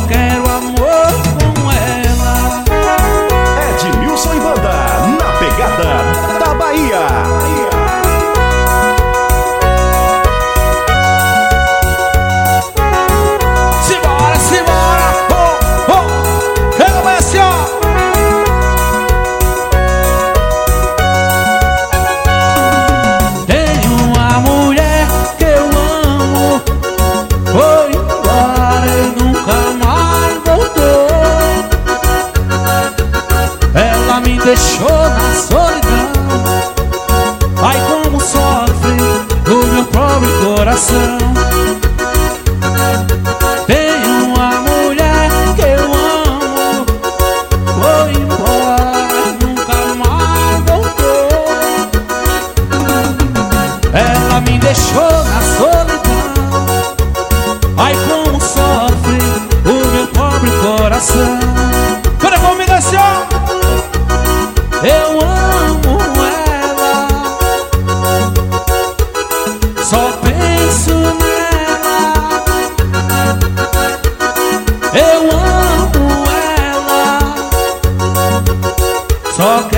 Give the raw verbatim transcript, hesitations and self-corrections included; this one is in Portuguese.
quero amor com ela. Edmilson e Banda, na pegada da Bahia. Simbora, simbora, oh, oh, ela vai assim, ó. Tem uma mulher que eu amo, foi embora e nunca mais voltou. Ela me deixou na solidão, ai como sofre o meu pobre coração. Tem uma mulher que eu amo, foi embora e nunca mais voltou. Ela me deixou na solidão, ai como sofre o meu pobre coração. Bora comigo assim, ó. Eu amo ela, só penso nela. Eu amo ela, só